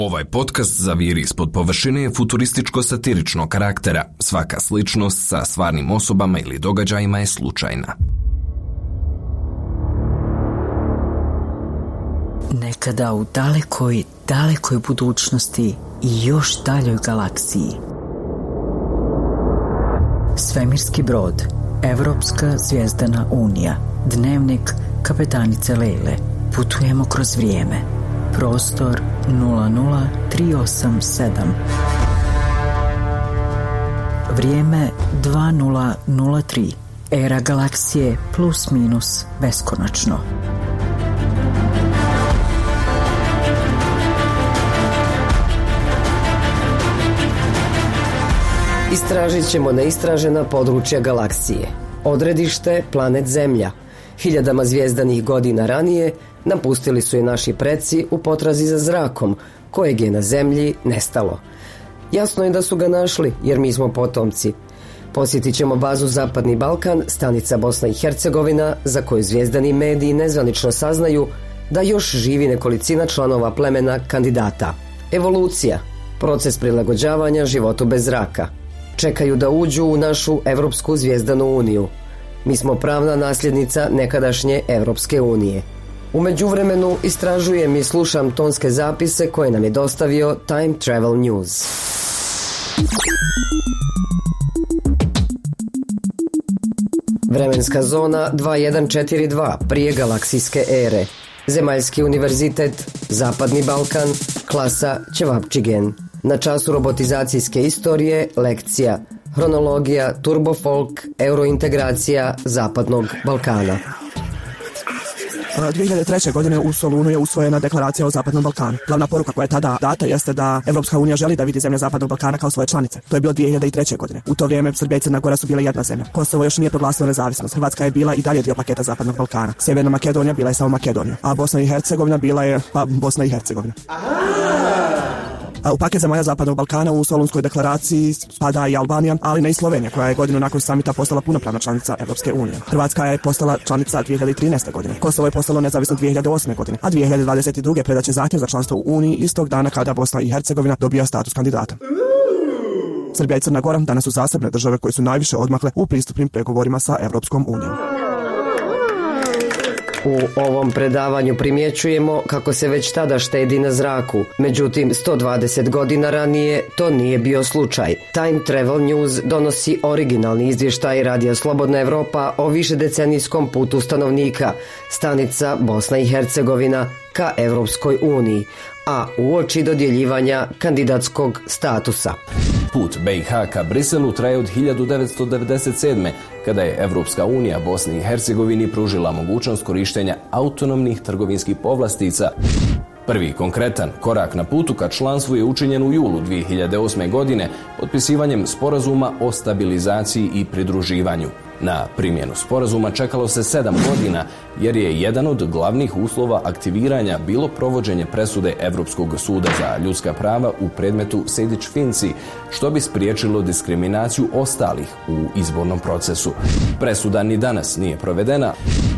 Ovaj podcast zaviri ispod površine je futurističko-satiričnog karaktera. Svaka sličnost sa stvarnim osobama ili događajima je slučajna. Nekada u dalekoj, dalekoj budućnosti i još daljoj galaksiji. Svemirski brod, Evropska zvijezdana unija, dnevnik kapetanice Lejle. Putujemo kroz vrijeme. Prostor 00387. Vrijeme 2003. Era galaksije plus minus beskonačno. Istražit ćemo neistražena područja galaksije. Odredište planet Zemlja. Hiljadama zvijezdanih godina ranije napustili su je naši preci u potrazi za zrakom, kojeg je na Zemlji nestalo. Jasno je da su ga našli, jer mi smo potomci. Posjetit ćemo bazu Zapadni Balkan, stanica Bosna i Hercegovina, za koju zvijezdani mediji nezvanično saznaju da još živi nekolicina članova plemena kandidata. Evolucija, proces prilagođavanja životu bez zraka. Čekaju da uđu u našu Evropsku zvijezdanu uniju. Mi smo pravna nasljednica nekadašnje Evropske unije. U međuvremenu istražujem i slušam tonske zapise koje nam je dostavio Time Travel News. Vremenska zona 2142 prije galaksijske ere. Zemaljski univerzitet, Zapadni Balkan, klasa Ćevapčigen. Na času robotizacijske istorije, lekcija Hronologija, turbofolk, eurointegracija Zapadnog Balkana. 2003. godine u Solunu je usvojena deklaracija o Zapadnom Balkanu. Glavna poruka koja je tada data jeste da Evropska unija želi da vidi zemlje Zapadnog Balkana kao svoje članice. To je bilo 2003. godine. U to vrijeme Srbija i Crna Gora su bile jedna zemlja. Kosovo još nije proglasilo nezavisnost. Hrvatska je bila i dalje dio paketa Zapadnog Balkana. Sjeverna Makedonija bila je samo Makedonija, a Bosna i Hercegovina bila je Bosna i Hercegovina. U paket zemalja Zapadnog Balkana u Solunskoj deklaraciji spada i Albanija, ali ne i Slovenija, koja je godinu nakon samita postala punopravna članica Evropske unije. Hrvatska je postala članica 2013. godine. Kosovo je postalo nezavisno 2008. godine, a 2022. predaće zahtjev za članstvo u Uniji istog dana kada Bosna i Hercegovina dobija status kandidata. Srbija i Crna Gora danas su zasebne države koje su najviše odmakle u pristupnim pregovorima sa Evropskom unijom. U ovom predavanju primjećujemo kako se već tada štedi na zraku. Međutim, 120 godina ranije to nije bio slučaj. Time Travel News donosi originalni izvještaj Radija Slobodna Evropa o višedecenijskom putu stanovnika, stanica Bosna i Hercegovina ka Evropskoj uniji, a uoči dodjeljivanja kandidatskog statusa. Put BiH ka Briselu traje od 1997. kada je Evropska unija Bosni i Hercegovini pružila mogućnost korištenja autonomnih trgovinskih povlastica. Prvi konkretan korak na putu ka članstvu je učinjen u julu 2008. godine potpisivanjem sporazuma o stabilizaciji i pridruživanju. Na primjenu sporazuma čekalo se 7 godina jer je jedan od glavnih uslova aktiviranja bilo provođenje presude Evropskog suda za ljudska prava u predmetu Sejdić-Finci, što bi spriječilo diskriminaciju ostalih u izbornom procesu. Presuda ni danas nije provedena.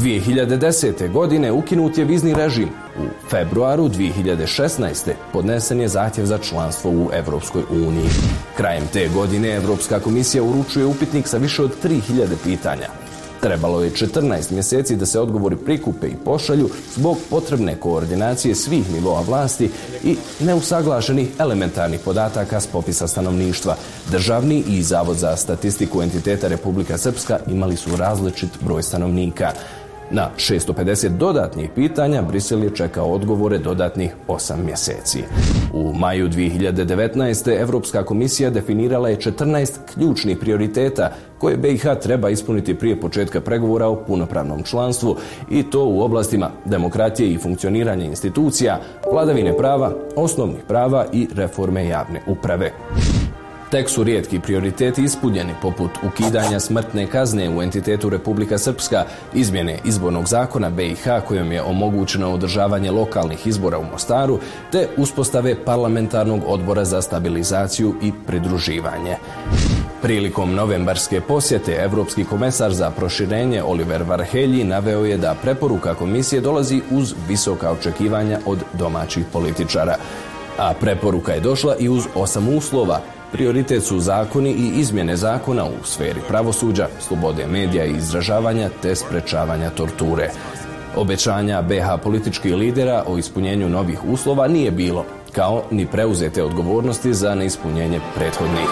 2010. godine ukinut je vizni režim. U februaru 2016. podnesen je zahtjev za članstvo u Evropskoj uniji. Krajem te godine Evropska komisija uručuje upitnik sa više od 3000 pitanja. Trebalo je 14 mjeseci da se odgovori prikupe i pošalju zbog potrebne koordinacije svih nivoa vlasti i neusaglašenih elementarnih podataka s popisa stanovništva. Državni i Zavod za statistiku entiteta Republika Srpska imali su različit broj stanovnika. Na 650 dodatnih pitanja Brisel je čekao odgovore dodatnih 8 mjeseci. U maju 2019. Evropska komisija definirala je 14 ključnih prioriteta koje BiH treba ispuniti prije početka pregovora o punopravnom članstvu, i to u oblastima demokratije i funkcioniranja institucija, vladavine prava, osnovnih prava i reforme javne uprave. Tek su rijetki prioriteti ispunjeni, poput ukidanja smrtne kazne u entitetu Republika Srpska, izmjene izbornog zakona BiH kojom je omogućeno održavanje lokalnih izbora u Mostaru, te uspostave parlamentarnog odbora za stabilizaciju i pridruživanje. Prilikom novembarske posjete, Evropski komesar za proširenje Oliver Varhelyi naveo je da preporuka komisije dolazi uz visoka očekivanja od domaćih političara. A preporuka je došla i uz 8 uslova. Prioritet su zakoni i izmjene zakona u sferi pravosuđa, slobode medija i izražavanja te sprečavanja torture. Obećanja BiH političkih lidera o ispunjenju novih uslova nije bilo, kao ni preuzete odgovornosti za neispunjenje prethodnih.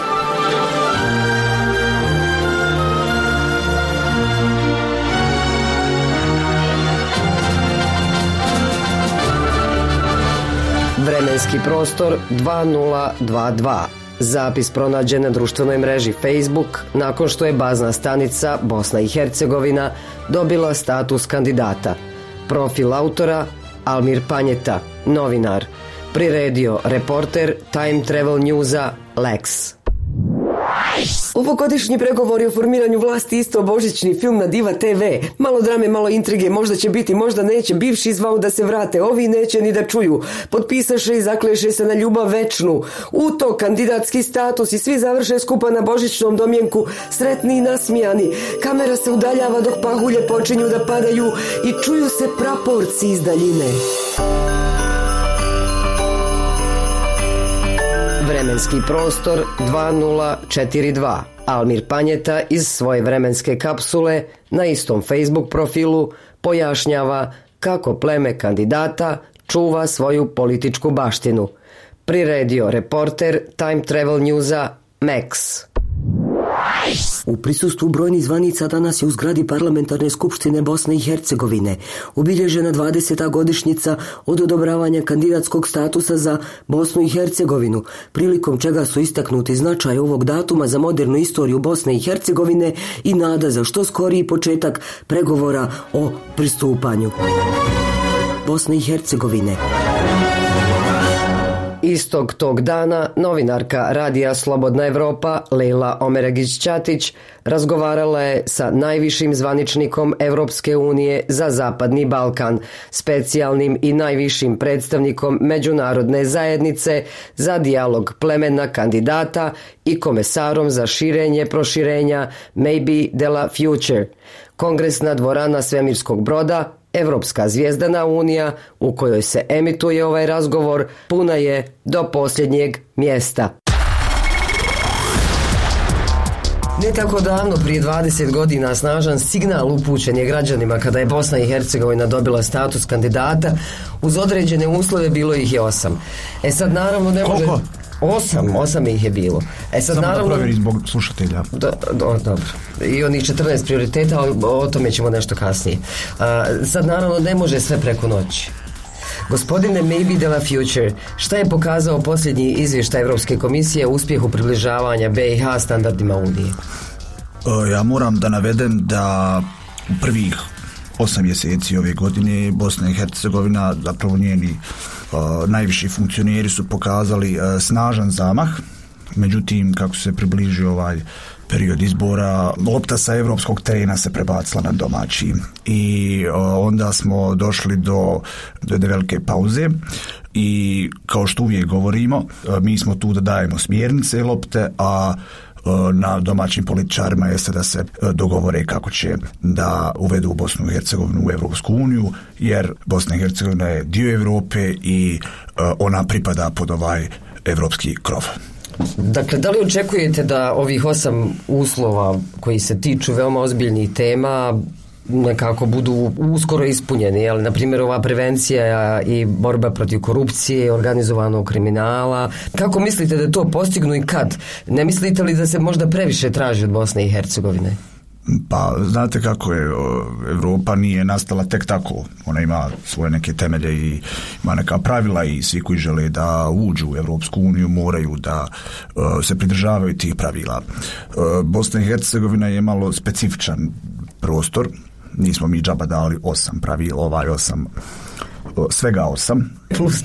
Vremenski prostor 2022. Zapis pronađen na društvenoj mreži Facebook nakon što je bazna stanica Bosna i Hercegovina dobila status kandidata. Profil autora Almir Panjeta, novinar. Priredio reporter Time Travel Newsa Lex. Ovogodišnji pregovori o formiranju vlasti isto božićni film na Diva TV. Malo drame, malo intrige, možda će biti, možda neće. Bivši zvao da se vrate, ovi neće ni da čuju. Potpisaše i zakleše se na ljubav večnu. U to kandidatski status i svi završe skupa na božićnom domjenku, sretni i nasmijani. Kamera se udaljava dok pahulje počinju da padaju i čuju se praporci iz daljine. Vremenski prostor 2042. Almir Panjeta iz svoje vremenske kapsule na istom Facebook profilu pojašnjava kako pleme kandidata čuva svoju političku baštinu. Priredio reporter Time Travel Newsa Max. U prisustvu brojnih zvanica danas je u zgradi Parlamentarne skupštine Bosne i Hercegovine obilježena 20. godišnjica od odobravanja kandidatskog statusa za Bosnu i Hercegovinu, prilikom čega su istaknuti značaj ovog datuma za modernu istoriju Bosne i Hercegovine i nada za što skoriji početak pregovora o pristupanju Bosne i Hercegovine. Istog tog dana novinarka Radija Slobodna Evropa Lejla Omeregić-Ćatić razgovarala je sa najvišim zvaničnikom Evropske unije za Zapadni Balkan, specijalnim i najvišim predstavnikom međunarodne zajednice za dijalog plemena kandidata i komesarom za širenje proširenja Maybe de la Future. Kongresna dvorana svemirskog broda, Evropska zvijezdana unija u kojoj se emituje ovaj razgovor, puna je do posljednjeg mjesta. Ne tako davno, prije 20 godina, snažan signal upućen je građanima kada je Bosna i Hercegovina dobila status kandidata. Uz određene uslove bilo ih je 8. Sad naravno ne može... Koliko? 8 ih je bilo. Sad samo naravno... da provjeri zbog slušatelja. Dobro. I onih 14 prioriteta, o tome ćemo nešto kasnije. Sad naravno ne može sve preko noći. Gospodine Maybe de la Future, šta je pokazao posljednji izvještaj Evropske komisije o uspjehu približavanja BiH standardima Unije? Ja moram da navedem da u prvih 8 mjeseci ove godine Bosna i Hercegovina, zapravo njeni najviši funkcioneri su pokazali snažan zamah. Međutim, kako se približio ovaj period izbora, lopta sa evropskog terena se prebacila na domaći i onda smo došli do velike pauze i kao što uvijek govorimo, mi smo tu da dajemo smjernice lopte, a na domaćim političarima jeste da se dogovore kako će da uvedu Bosnu i Hercegovinu u Evropsku uniju, jer Bosna i Hercegovina je dio Europe i ona pripada pod ovaj evropski krov. Dakle, da li očekujete da ovih 8 uslova koji se tiču veoma ozbiljnih tema nekako budu uskoro ispunjeni, jel? Na primjer, ova prevencija i borba protiv korupcije, organizovanog kriminala. Kako mislite da to postignu i kad? Ne mislite li da se možda previše traži od Bosne i Hercegovine? Pa, znate kako je, Evropa nije nastala tek tako. Ona ima svoje neke temelje i ima neka pravila i svi koji žele da uđu u Evropsku uniju moraju da se pridržavaju tih pravila. Bosna i Hercegovina je malo specifičan prostor. Nismo mi džaba dali 8 pravila, svega 8. Plus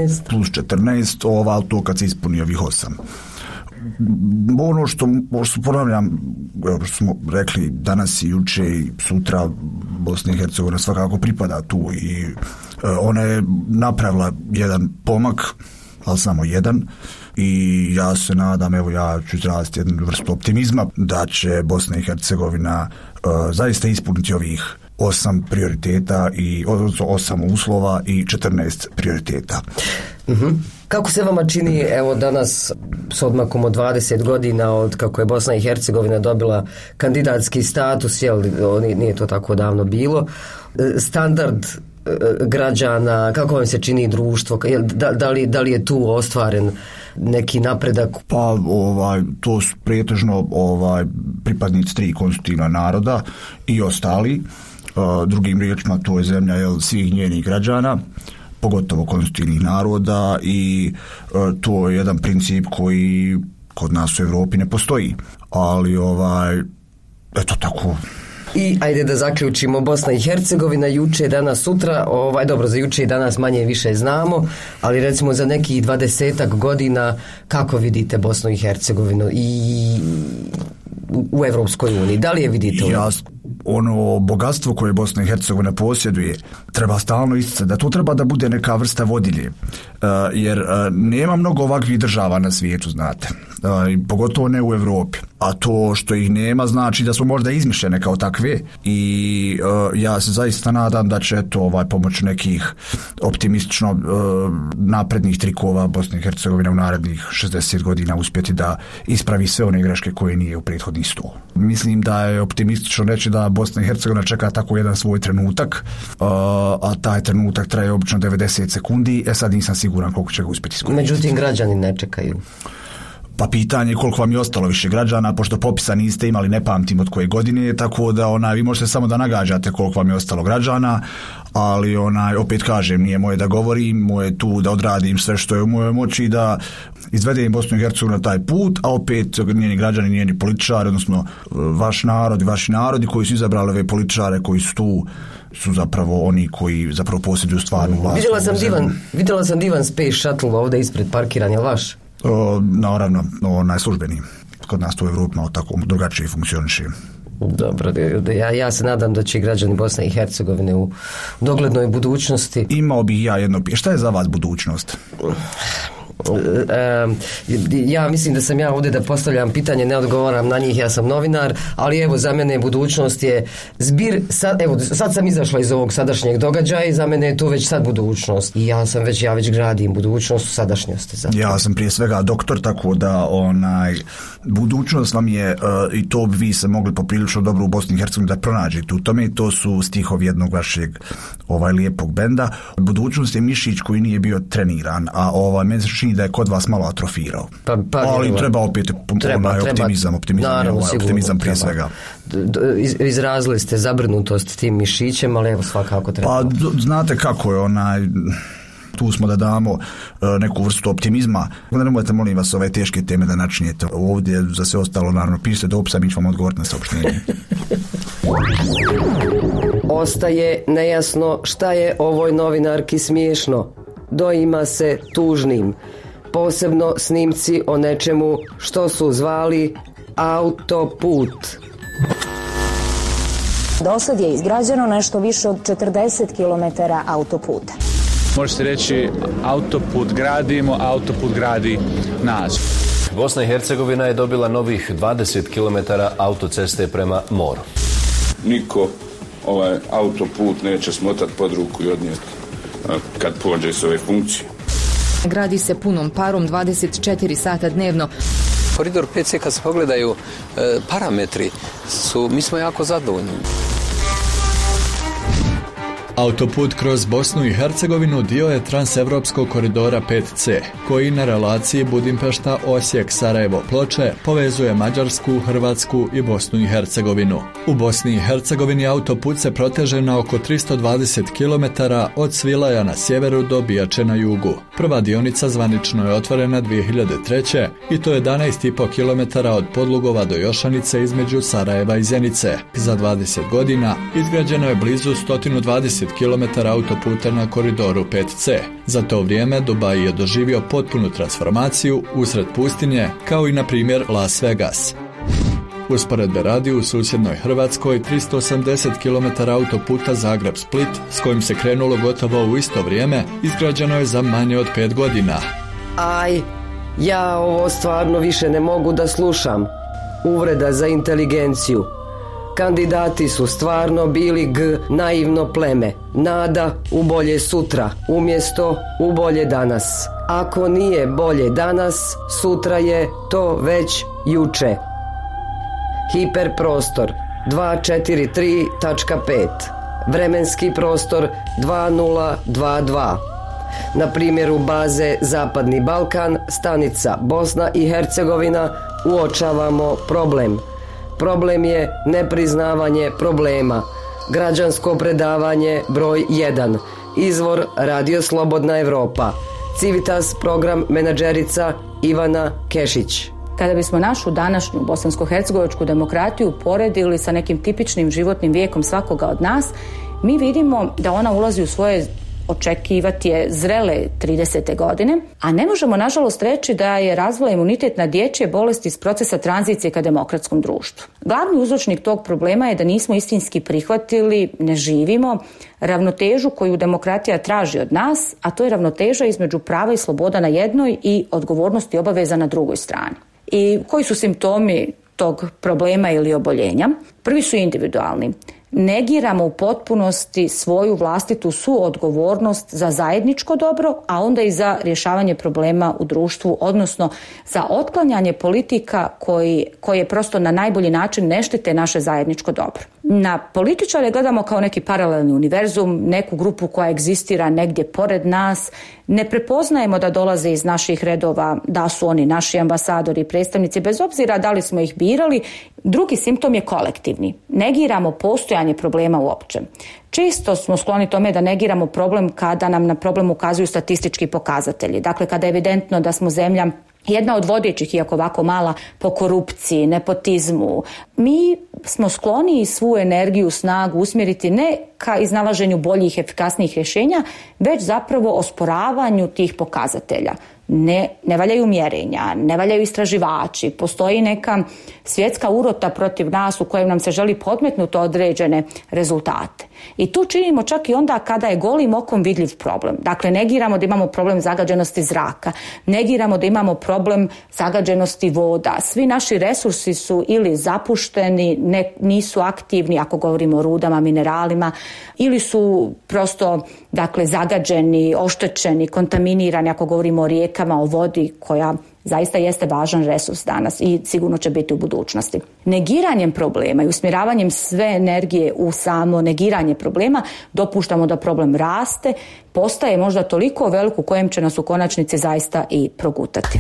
14, to kad se ispuni ovih 8. Ono što ponavljam, što smo rekli danas i juče i sutra, Bosna i Hercegovina svakako pripada tu i ona je napravila jedan pomak, ali samo jedan, i ja se nadam, evo ja ću izraziti jednu vrstu optimizma da će Bosna i Hercegovina zaista ispuniti ovih 8 prioriteta i 8 uslova i 14 prioriteta. Kako se vama čini, evo danas s odmakom od 20 godina od kako je Bosna i Hercegovina dobila kandidatski status, jel, nije to tako davno bilo, standard građana, kako vam se čini društvo, da li je tu ostvaren neki napredak? Pa to su pretežno pripadnici 3 konstitutivna naroda i ostali, drugim riječima to je zemlja svih njenih građana, pogotovo konstitutivnih naroda, i to je jedan princip koji kod nas u Europi ne postoji, ali eto tako. I ajde da zaključimo, Bosna i Hercegovina juče, danas, sutra, dobro, za juče i danas manje više znamo, ali recimo za nekih 20-ak godina kako vidite Bosnu i Hercegovinu i u Evropskoj uniji? Da li je vidite? Ono bogatstvo koje Bosna i Hercegovina posjeduje treba stalno isticati da to treba da bude neka vrsta vodilje, jer nema mnogo ovakvih država na svijetu, znate, pogotovo ne u Europi, a to što ih nema znači da su možda izmišljene kao takve, i ja se zaista nadam da će to pomoću nekih optimistično naprednih trikova Bosna i Hercegovina u narednih 60 godina uspjeti da ispravi sve one greške koje nije u prethodnih 100. Mislim da je optimistično reći da Bosna i Hercegovina čeka tako jedan svoj trenutak, a taj trenutak traje obično 90 sekundi, sad nisam siguran koliko će ga uspjeti iskoristiti. Međutim, građani ne čekaju. Pa pitanje je koliko vam je ostalo više građana, pošto popisa niste imali, ne pamtim od koje godine, tako da vi možete samo da nagađate koliko vam je ostalo građana, ali opet kažem, nije moje da govorim, moje tu da odradim sve što je u mojoj moći da izvedem Bosnu i Hercegovinu na taj put, a opet njeni građani, njeni političari, odnosno vaš narod i vaši narodi koji su izabrali ove političare koji su tu, su zapravo oni koji zapravo posjeduju stvarnu vlast. Vidjela sam divan Space Shuttle ovdje ispred parkiran, je li vaš? Naravno, najslužbeniji. Kod nas to u Evropi malo tako drugačije funkcioniše. Dobro, ja se nadam da će građani Bosne i Hercegovine u doglednoj budućnosti. Imao bih ja jedno pitanje. Šta je za vas budućnost? Ja mislim da sam ja ovdje da postavljam pitanje, ne odgovaram na njih, ja sam novinar, ali evo za mene budućnost je zbir, sad sam izašla iz ovog sadašnjeg događaja i za mene je to već sad budućnost i ja već gradim budućnost u sadašnjosti. Ja sam prije svega doktor, tako da budućnost vam je, i to bi vi se mogli poprilično dobro u Bosni i Hercegovini da pronađete u tome, to su stihovi jednog vašeg lijepog benda. Budućnost je mišić koji nije bio treniran, a meni se čini da je kod vas malo atrofirao. Ali treba opet optimizam prije svega. Izrazili ste zabrinutost tim mišićem, ali evo svakako treba. Pa znate kako je tu smo da damo neku vrstu optimizma. Nemojte, molim vas, ove teške teme da načinjete ovdje, za sve ostalo naravno pišite do opisa, mi ćemo vam odgovoriti na saopštenje. Ostaje nejasno šta je ovoj novinarki smiješno. Doima se tužnim, posebno snimci o nečemu što su zvali autoput. Dosad je izgrađeno nešto više od 40 km autoputa. Može se reći, autoput gradimo, autoput gradi nas. Bosna i Hercegovina je dobila novih 20 km autoceste prema moru. Niko ovaj autoput neće smotati pod ruku i odnijeti kad pođe s ove funkcije. Gradi se punom parom 24 sata dnevno. Koridor 5C, kad se pogledaju parametri, mi smo jako zadovoljni. Autoput kroz Bosnu i Hercegovinu dio je transevropskog koridora 5C, koji na relaciji Budimpešta-Osijek-Sarajevo-Ploče povezuje Mađarsku, Hrvatsku i Bosnu i Hercegovinu. U Bosni i Hercegovini autoput se proteže na oko 320 km od Svilaja na sjeveru do Bijače na jugu. Prva dionica zvanično je otvorena 2003. i to je 11,5 km od Podlugova do Jošanice između Sarajeva i Zenice. Za 20 godina izgrađeno je blizu 120 km autoputa na koridoru 5C. Za to vrijeme Dubai je doživio potpunu transformaciju usred pustinje, kao i na primjer Las Vegas. Usporedbe radi, u susjednoj Hrvatskoj 380 km autoputa Zagreb-Split, s kojim se krenulo gotovo u isto vrijeme, izgrađeno je za manje od 5 godina. Ja ovo stvarno više ne mogu da slušam. Uvreda za inteligenciju. Kandidati su stvarno bili naivno pleme. Nada u bolje sutra, umjesto u bolje danas. Ako nije bolje danas, sutra je to već juče. Hiperprostor 243.5. Vremenski prostor 2022. Na primjeru baze Zapadni Balkan, stanica Bosna i Hercegovina, uočavamo problem. Problem je nepriznavanje problema. Građansko predavanje broj 1. Izvor Radio Slobodna Evropa. Civitas program menadžerica Ivana Kešić. Kada bismo našu današnju bosansko-hercegovačku demokratiju poredili sa nekim tipičnim životnim vijekom svakoga od nas, mi vidimo da ona ulazi u svoje očekivati je zrele 30. godine, a ne možemo nažalost reći da je razvila imunitet na dječje bolesti iz procesa tranzicije ka demokratskom društvu. Glavni uzročnik tog problema je da nismo istinski prihvatili, ne živimo ravnotežu koju demokratija traži od nas, a to je ravnoteža između prava i sloboda na jednoj i odgovornosti i obaveza na drugoj strani. I koji su simptomi tog problema ili oboljenja? Prvi su individualni. Negiramo u potpunosti svoju vlastitu suodgovornost za zajedničko dobro, a onda i za rješavanje problema u društvu, odnosno za otklanjanje politika koje prosto na najbolji način ne štite naše zajedničko dobro. Na političare gledamo kao neki paralelni univerzum, neku grupu koja egzistira negdje pored nas. Ne prepoznajemo da dolaze iz naših redova, da su oni naši ambasadori i predstavnici, bez obzira da li smo ih birali. Drugi simptom je kolektivni. Negiramo postojanje problema uopće. Često smo skloni tome da negiramo problem kada nam na problem ukazuju statistički pokazatelji. Dakle, kada je evidentno da smo zemlja jedna od vodećih, iako ovako mala, po korupciji, nepotizmu. Mi smo skloni svu energiju, snagu usmjeriti ne ka iznalaženju boljih, efikasnijih rješenja, već zapravo osporavanju tih pokazatelja. Ne valjaju mjerenja, ne valjaju istraživači, postoji neka svjetska urota protiv nas u kojem nam se želi podmetnuti određene rezultate. I tu činimo čak i onda kada je golim okom vidljiv problem. Dakle, negiramo da imamo problem zagađenosti zraka, negiramo da imamo problem zagađenosti voda. Svi naši resursi su ili zapušteni, nisu aktivni ako govorimo o rudama, mineralima, ili su prosto zagađeni, oštećeni, kontaminirani ako govorimo o rijekama, o vodi koja zaista jeste važan resurs danas i sigurno će biti u budućnosti. Negiranjem problema i usmjeravanjem sve energije u samo negiranje problema dopuštamo da problem raste, postaje možda toliko velik u kojem će nas u konačnici zaista i progutati.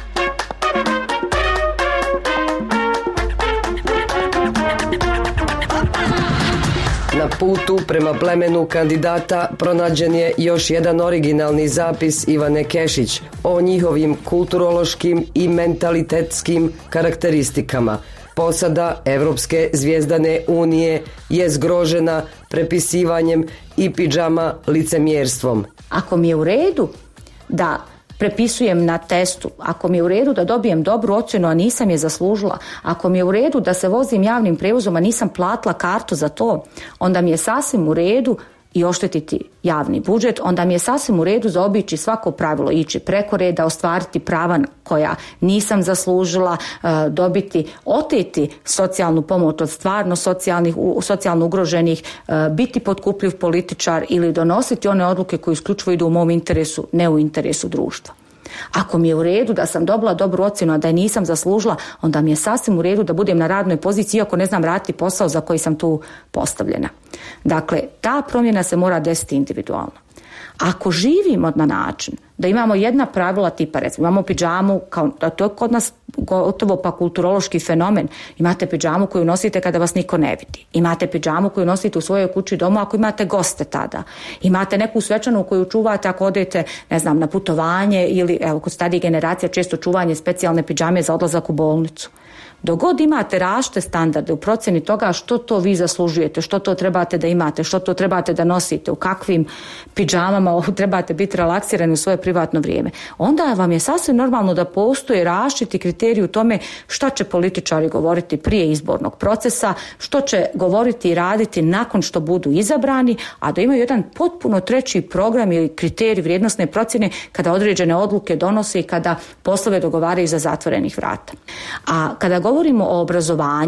Na putu prema plemenu kandidata pronađen je još jedan originalni zapis Ivane Kešić o njihovim kulturološkim i mentalitetskim karakteristikama. Posada Evropske zvijezdane unije je zgrožena prepisivanjem i pidžama licemjerstvom. Ako mi je u redu da prepisujem na testu, ako mi je u redu da dobijem dobru ocjenu, a nisam je zaslužila, ako mi je u redu da se vozim javnim prijevozom, a nisam platila kartu za to, onda mi je sasvim u redu i oštetiti javni budžet, onda mi je sasvim u redu zaobići svako pravilo, ići preko reda, ostvariti prava koja nisam zaslužila, dobiti, oteti socijalnu pomoć od stvarno socijalno ugroženih, biti potkupljiv političar ili donositi one odluke koje isključivo idu u mom interesu, ne u interesu društva. Ako mi je u redu da sam dobila dobru ocjenu, a da je nisam zaslužila, onda mi je sasvim u redu da budem na radnoj poziciji, iako ne znam raditi posao za koji sam tu postavljena. Dakle, ta promjena se mora desiti individualno. Ako živimo na način da imamo jedna pravila tipa, recimo, imamo pidžamu, to je kod nas gotovo pa kulturološki fenomen. Imate pidžamu koju nosite kada vas niko ne vidi. Imate pidžamu koju nosite u svojoj kući domu ako imate goste tada. Imate neku svečanu koju čuvate ako odete, na putovanje ili, kod starih generacija često čuvanje specijalne pidžame za odlazak u bolnicu. Dok god imate različite standarde u procjeni toga što to vi zaslužujete, što to trebate da imate, što to trebate da nosite, u kakvim pidžamama trebate biti relaksirani u svoje privatno vrijeme, onda vam je sasvim normalno da postoje različiti kriteriji u tome šta će političari govoriti prije izbornog procesa, što će govoriti i raditi nakon što budu izabrani, a da imaju jedan potpuno treći program ili kriterij vrijednosne procjene kada određene odluke donose i kada poslove dogovaraju za zatvorenih vrata. A kada govorimo o obrazovanju,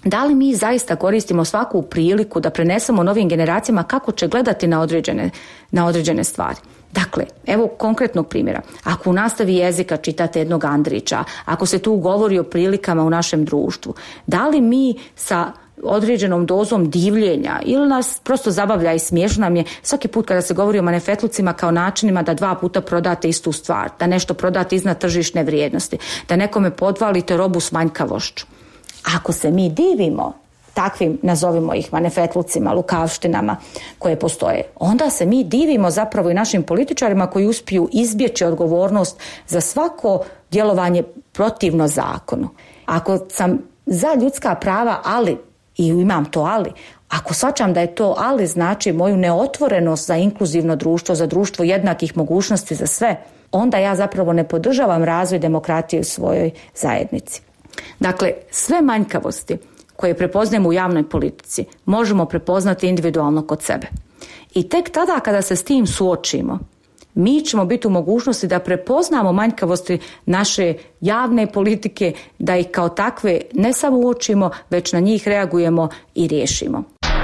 Da li mi zaista koristimo svaku priliku da prenesemo novim generacijama kako će gledati na određene stvari? Dakle, evo konkretnog primjera. Ako u nastavi jezika čitate jednog Andrića, ako se tu govori o prilikama u našem društvu, da li mi sa određenom dozom divljenja ili nas prosto zabavlja i smiješno nam je svaki put kada se govori o manifetlucima kao načinima da 2 puta prodate istu stvar, da nešto prodate iznad tržišne vrijednosti, da nekome podvalite robu s manjkavošću. Ako se mi divimo takvim, nazovimo ih manifetlucima, lukavštinama koje postoje, onda se mi divimo zapravo i našim političarima koji uspiju izbjeći odgovornost za svako djelovanje protivno zakonu. Ako sam za ljudska prava, ali, i imam to ali, ako shvaćam da je to ali znači moju neotvorenost za inkluzivno društvo, za društvo jednakih mogućnosti za sve, onda ja zapravo ne podržavam razvoj demokratije u svojoj zajednici. Dakle, sve manjkavosti koje prepoznajemo u javnoj politici možemo prepoznati individualno kod sebe. I tek tada kada se s tim suočimo, mi ćemo biti u mogućnosti da prepoznamo manjkavosti naše javne politike, da ih kao takve ne samo uočimo, već na njih reagujemo i riješimo.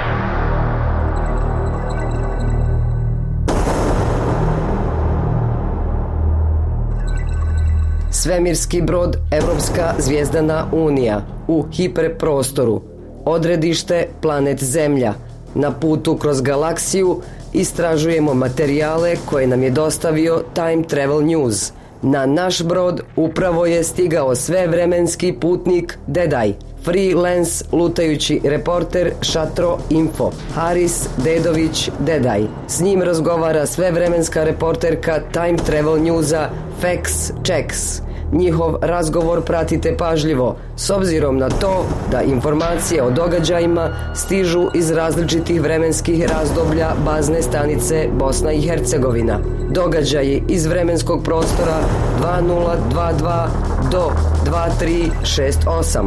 Svemirski brod Evropska zvijezdana unija u hiperprostoru. Odredište planet Zemlja. Na putu kroz galaksiju istražujemo materijale koje nam je dostavio Time Travel News. Na naš brod upravo je stigao svevremenski putnik Dedaj, freelance lutajući reporter Šatro Info, Haris Dedović Dedaj. S njim razgovara svevremenska reporterka Time Travel Newsa Fax Checks. Njihov razgovor pratite pažljivo, s obzirom na to da informacije o događajima stižu iz različitih vremenskih razdoblja bazne stanice Bosna i Hercegovina. Događaji iz vremenskog prostora 2022 do 2368.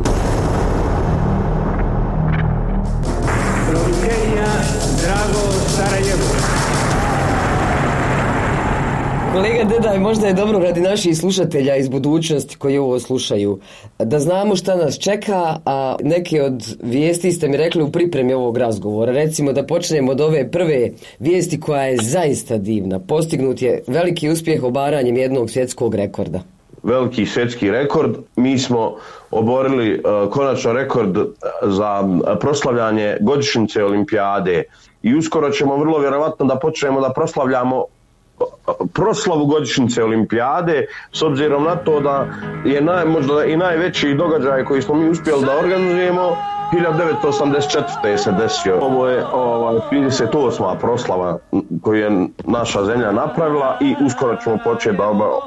Producenja Drago Sarajevo. Kolega Dedaj, možda je dobro radi naših slušatelja iz budućnosti koji ovo slušaju da znamo šta nas čeka, a neke od vijesti ste mi rekli u pripremi ovog razgovora. Recimo da počnemo od ove prve vijesti koja je zaista divna. Postignut je veliki uspjeh obaranjem jednog svjetskog rekorda. Veliki svjetski rekord. Mi smo oborili konačno rekord za proslavljanje godišnjice olimpijade i uskoro ćemo vrlo vjerovatno da počnemo da proslavljamo proslavu godišnjice olimpijade, s obzirom na to da je možda i najveći događaj koji smo mi uspjeli da organizujemo 1984. se desio. Ovo je 38. proslava koju je naša zemlja napravila i uskoro ćemo početi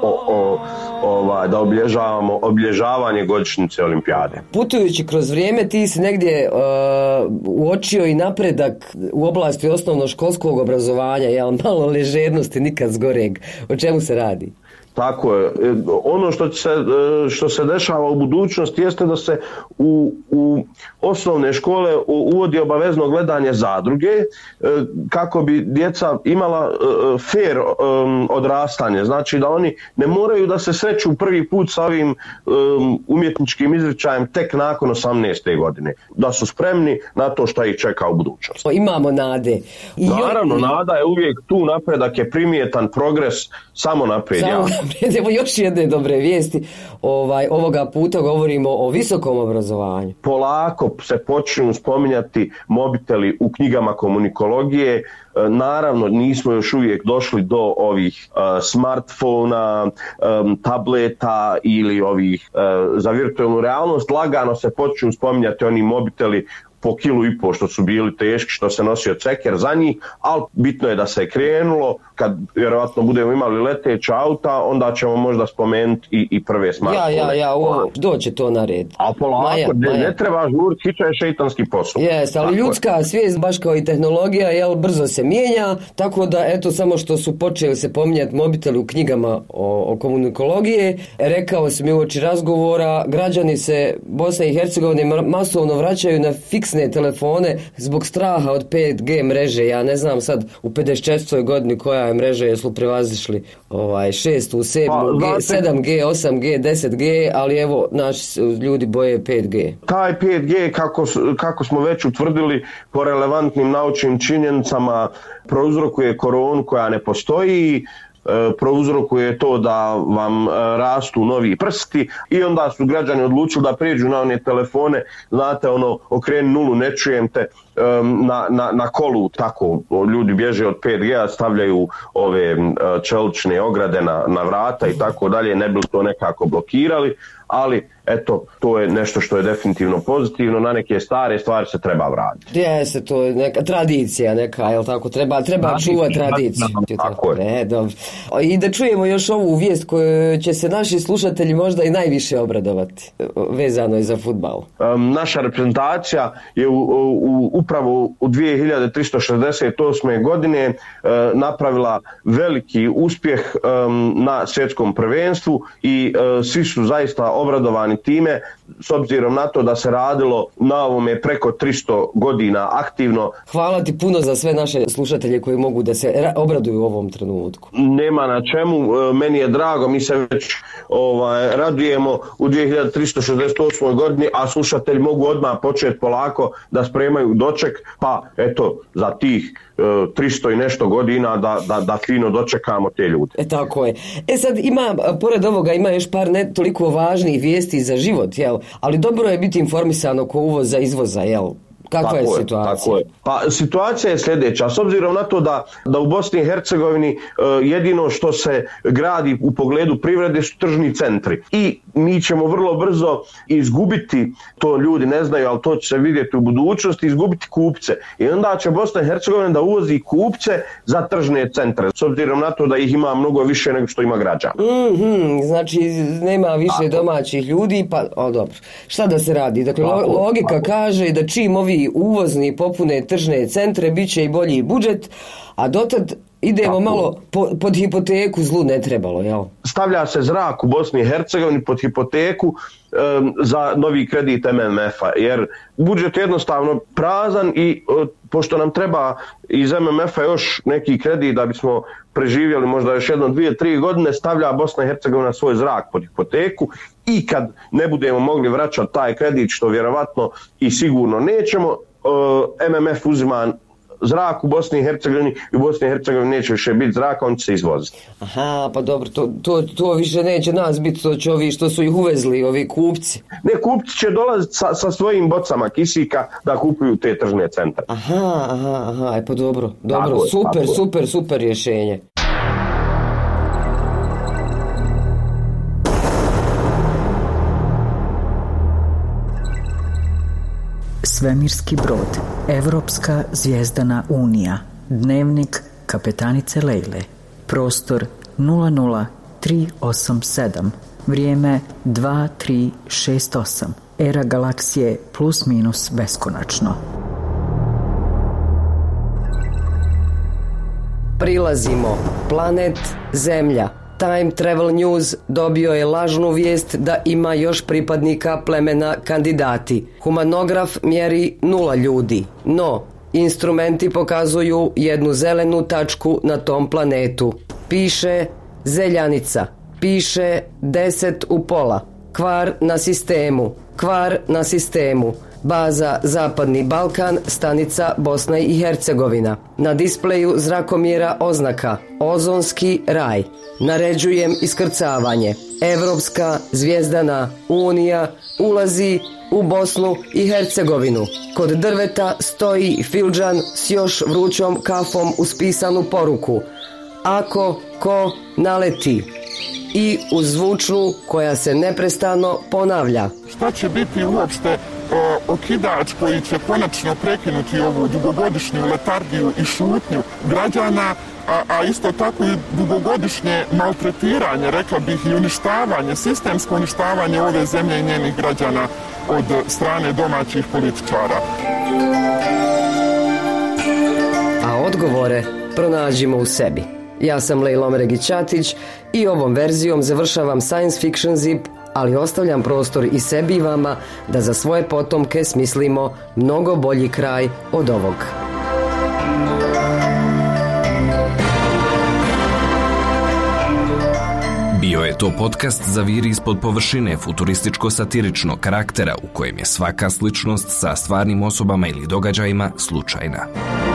da obilježavanje godišnjice olimpijade. Putujući kroz vrijeme ti si negdje uočio i napredak u oblasti osnovnoškolskog obrazovanja, malo ležernosti nikad zgoreg. O čemu se radi? Tako je. Ono što se dešava u budućnosti jeste da se u osnovne škole uvodi obavezno gledanje zadruge kako bi djeca imala fair odrastanje. Znači da oni ne moraju da se sreću prvi put sa ovim umjetničkim izričajem tek nakon 18. godine. Da su spremni na to što ih čeka u budućnosti. Imamo nade. Naravno, nada je uvijek tu, napredak je primjetan, progres samo naprijed. Evo još jedne dobre vijesti. Ovoga puta govorimo o visokom obrazovanju. Polako se počnu spominjati mobiteli u knjigama komunikologije. Naravno, nismo još uvijek došli do ovih smartfona, tableta ili ovih za virtualnu realnost. Lagano se počnu spominjati oni mobiteli po 1,5 kg što su bili teški, što se nosio ceker za njih, ali bitno je da se krenulo. Kad vjerovatno budemo imali leteća auta, onda ćemo možda spomenuti i prve smartfone. Doće to na red. A polako, ne treba žuriti, hića je šeitanski posao. Ali ljudska svijest, baš kao i tehnologija, brzo se mijenja, tako da eto samo što su počeli se pominjati mobiteli u knjigama o komunikologije, rekao sam mi uoči razgovora, građani se Bosne i Hercegovine masovno vraćaju na fiksne fiksne telefone zbog straha od 5G mreže. Ja ne znam sad u 54. godini koja je mreža, jesu prevazišli 6, 7G, 8G, 10G, ali evo naši ljudi boje 5G. Taj 5G, kako smo već utvrdili po relevantnim naučnim činjenicama, prouzrokuje koronu koja ne postoji, prouzrokuje to da vam rastu novi prsti i onda su građani odlučili da prijeđu na one telefone, znate, okreni nulu, ne čujem te, na kolu, tako ljudi bježe od 5G, stavljaju ove čelične ograde na vrata i tako dalje, ne bi to nekako blokirali, ali eto, to je nešto što je definitivno pozitivno, na neke stare stvari se treba vratiti. Jeste, to je neka tradicija neka, jel tako, treba čuvati tradiciju. Tako je. Dobro. I da čujemo još ovu vijest koju će se naši slušatelji možda i najviše obradovati, vezano je za fudbal. Naša reprezentacija je upravo u 2368. godine napravila veliki uspjeh na svjetskom prvenstvu i svi su zaista obradovani time, s obzirom na to da se radilo na ovome preko 300 godina aktivno. Hvala ti puno za sve naše slušatelje koji mogu da se obraduju u ovom trenutku. Nema na čemu, meni je drago, mi se već radujemo u 2368. godini, a slušatelji mogu odmah početi polako da spremaju doček, pa eto, za tih 300 i nešto godina da fino dočekamo te ljude. Tako je. Sad pored ovoga ima još par ne toliko važnih vijesti za život, jel? Ali dobro je biti informisan oko uvoza, izvoza, jel? Kakva je situacija? Tako je. Pa situacija je sljedeća. S obzirom na to da u Bosni i Hercegovini jedino što se gradi u pogledu privrede su tržni centri. I mi ćemo vrlo brzo izgubiti, to ljudi ne znaju, ali to će se vidjeti u budućnosti, izgubiti kupce. I onda će Bosna i Hercegovina da uvozi kupce za tržne centre. S obzirom na to da ih ima mnogo više nego što ima građana. Znači nema više domaćih ljudi, pa dobro. Šta da se radi? Dakle, logika kaže da čim ovi uvozni popune tržne centre, bit će i bolji budžet, a dotad idemo malo pod hipoteku, zlu ne trebalo, jel? Stavlja se zrak u Bosni i Hercegovini pod hipoteku za novi kredit MMF-a, jer budžet je jednostavno prazan i pošto nam treba iz MMF-a još neki kredit da bismo preživjeli možda još 1, 2, 3 godine, stavlja Bosna i Hercegovina svoj zrak pod hipoteku i kad ne budemo mogli vraćati taj kredit, što vjerovatno i sigurno nećemo, MMF uzima zrak u Bosni i Hercegovini i u Bosni i Hercegovini neće više biti zraka, on će se izvoziti. Aha, pa dobro, to više neće nas biti, to će ovi što su ih uvezli, ovi kupci. Ne, kupci će dolaziti sa svojim bocama kisika da kupuju te tržne centre. Aha, pa dobro, super rješenje. Svemirski brod, Evropska zvijezdana unija, dnevnik kapetanice Lejle, prostor 00387, vrijeme 2368, era galaksije plus minus beskonačno. Prilazimo, planet Zemlja. Time Travel News dobio je lažnu vijest da ima još pripadnika plemena kandidati. Humanograf mjeri 0 ljudi, no instrumenti pokazuju jednu zelenu tačku na tom planetu. Piše Zeljanica, piše 10 u pola, kvar na sistemu. Baza Zapadni Balkan, stanica Bosna i Hercegovina. Na displeju zrakomjera oznaka Ozonski raj. Naređujem iskrcavanje. Evropska zvijezdana unija ulazi u Bosnu i Hercegovinu. Kod drveta stoji fildžan s još vrućom kafom uz pisanu poruku: ako ko naleti. I uz zvučnu koja se neprestano ponavlja. Šta će biti uopšte okidač koji će konačno prekinuti ovu dugogodišnju letargiju i šutnju građana, a isto tako i dugogodišnje maltretiranje, rekla bih, i uništavanje, sistemsko uništavanje ove zemlje i njenih građana od strane domaćih političara. A odgovore pronađimo u sebi. Ja sam Lejla Omeregić-Ćatić i ovom verzijom završavam Science Fiction Zip, ali ostavljam prostor i sebi i vama da za svoje potomke smislimo mnogo bolji kraj od ovog. Bio je to podcast Zaviri ispod površine futurističko-satiričnog karaktera u kojem je svaka sličnost sa stvarnim osobama ili događajima slučajna.